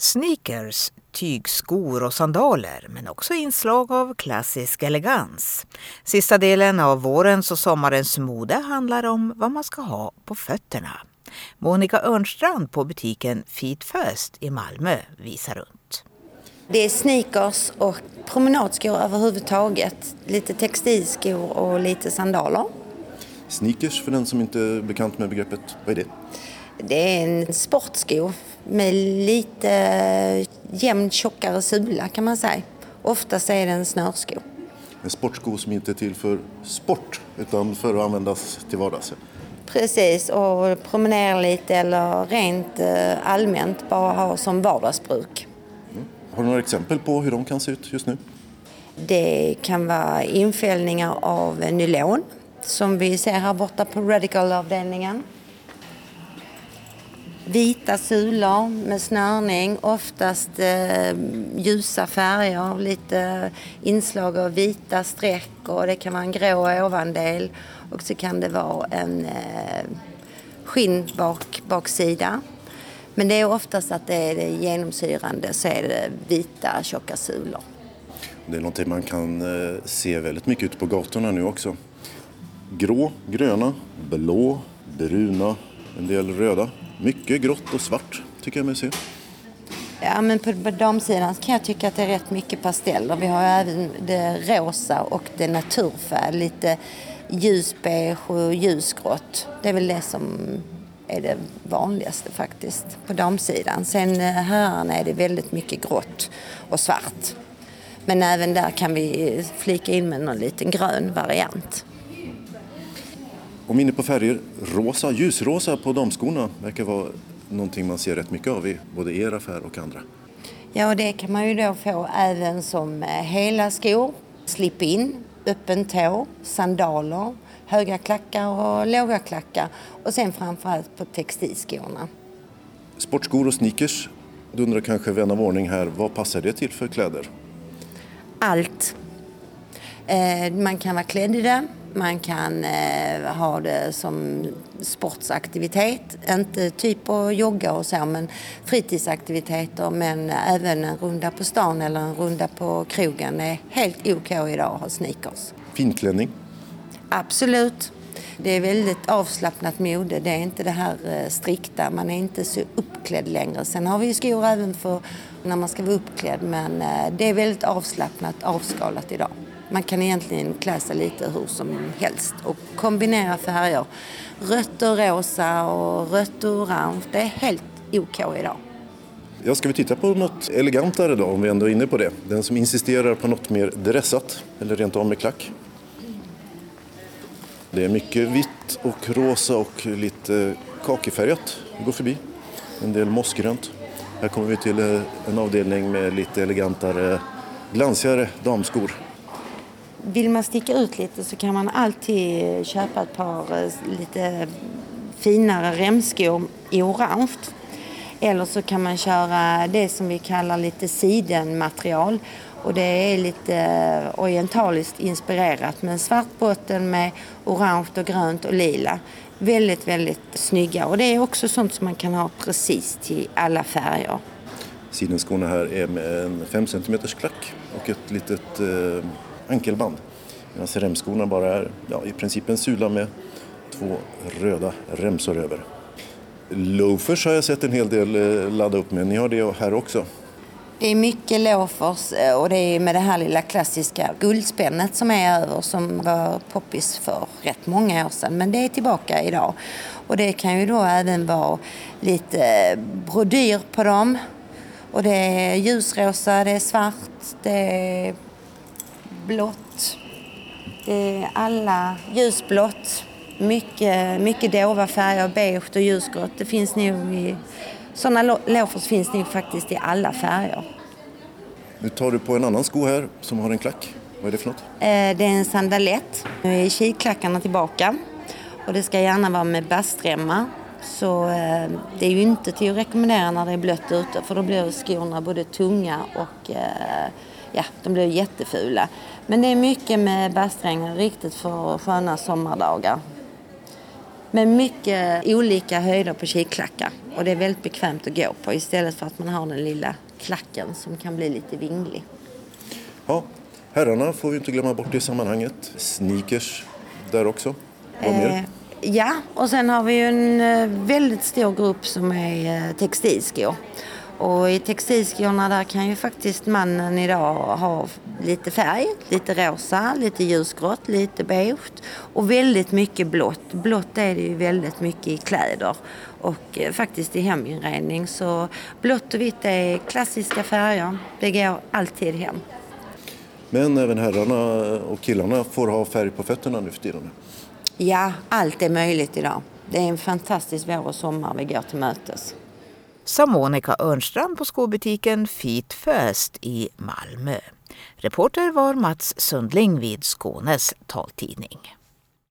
Sneakers, tygskor och sandaler, men också inslag av klassisk elegans. Sista delen av vårens och sommarens mode handlar om vad man ska ha på fötterna. Monica Örnstrand på butiken Feet First i Malmö visar runt. Det är sneakers och promenadskor överhuvudtaget. Lite textilskor och lite sandaler. Sneakers, för den som inte är bekant med begreppet, vad är det? Det är en sportsko med lite jämnt tjockare sula kan man säga. Oftast är det en snörsko. En sportsko som inte är till för sport utan för att användas till vardags. Precis, och promenera lite eller rent allmänt bara ha som vardagsbruk. Har du några exempel på hur de kan se ut just nu? Det kan vara infällningar av nylon som vi ser här borta på Radical-avdelningen. Vita sulor med snörning, oftast ljusa färger, lite inslag av vita streck och det kan vara en grå ovandel och så kan det vara en skinn baksida. Men det är oftast att det är det genomsyrande så är det vita tjocka sulor. Det är någonting man kan se väldigt mycket ute på gatorna nu också. Grå, gröna, blå, bruna, en del röda. Mycket grått och svart tycker jag mig se. Ja, men på damsidan kan jag tycka att det är rätt mycket pasteller. Vi har även det rosa och det naturfärg. Lite ljusbeige och ljusgrått. Det är väl det som är det vanligaste faktiskt på damsidan. Sen här är det väldigt mycket grått och svart. Men även där kan vi flika in med någon liten grön variant. Om inne på färger, rosa, ljusrosa på damskorna verkar vara någonting man ser rätt mycket av i både er affär och andra. Ja, och det kan man ju då få även som hela skor, slip-in, öppen tå, sandaler, höga klackar och låga klackar och sen framförallt på textilskorna. Sportskor och sneakers, du undrar kanske vän av ordning här, vad passar det till för kläder? Allt. Man kan vara klädd i det. Man kan ha det som sportsaktivitet, inte typ att jogga och så, men fritidsaktiviteter, men även en runda på stan eller en runda på krogen är helt OK idag att ha sneakers. Finklänning? Absolut. Det är väldigt avslappnat mode, det är inte det här strikta, man är inte så uppklädd längre. Sen har vi ju skor även för när man ska vara uppklädd, men det är väldigt avslappnat, avskalat idag. Man kan egentligen klä sig lite hur som helst och kombinera färger. Rött och rosa och rött och orange. Det är helt OK idag. Ja, ska vi titta på något elegantare då om vi ändå är inne på det? Den som insisterar på något mer dressat eller rent av med klack. Det är mycket vitt och rosa och lite kakifärgat. Vi går förbi. En del mossgrönt. Här kommer vi till en avdelning med lite elegantare, glansigare damskor. Vill man sticka ut lite så kan man alltid köpa ett par lite finare remskor i orange. Eller så kan man köra det som vi kallar lite sidenmaterial. Och det är lite orientaliskt inspirerat med en svart botten med orange och grönt och lila. Väldigt, väldigt snygga. Och det är också sånt som man kan ha precis till alla färger. Sidenskorna här är med en 5 cm klack och ett litet ankelband. Medan remskorna bara är i princip en sula med 2 röda remsor över. Loafers har jag sett en hel del ladda upp med. Ni har det här också. Det är mycket loafers och det är med det här lilla klassiska guldspännet som är över som var poppis för rätt många år sedan. Men det är tillbaka idag. Och det kan ju då även vara lite brodyr på dem. Och det är ljusrosa, det är svart, det är blått. Det är alla ljusblått. Mycket dova färger, beige och ljusgrått. Det finns nog sådana loafers finns nog faktiskt i alla färger. Nu tar du på en annan sko här som har en klack. Vad är det för något? Det är en sandalett. Nu är kilklackarna tillbaka. Och det ska gärna vara med bastremmar. Så det är ju inte till att rekommendera när det är blött ute. För då blir skorna både tunga och de blir jättefula. Men det är mycket med basträngar riktigt för sköna sommardagar. Med mycket olika höjder på kilklackar. Och det är väldigt bekvämt att gå på istället för att man har den lilla klacken som kan bli lite vinglig. Ja, herrarna får vi inte glömma bort i sammanhanget. Sneakers där också. Vad mer? Ja, och sen har vi ju en väldigt stor grupp som är textilskor. Och i textilskorna där kan ju faktiskt mannen idag ha lite färg, lite rosa, lite ljusgrått, lite beige och väldigt mycket blått. Blått är det ju väldigt mycket i kläder och faktiskt i heminredning. Så blått och vitt är klassiska färger, det går alltid hem. Men även herrarna och killarna får ha färg på fötterna nu för tiden. Ja, allt är möjligt idag. Det är en fantastisk vår och sommar vi går till mötes. Sa Monica Örnstrand på skobutiken Feet First i Malmö. Reporter var Mats Sundling vid Skånes taltidning.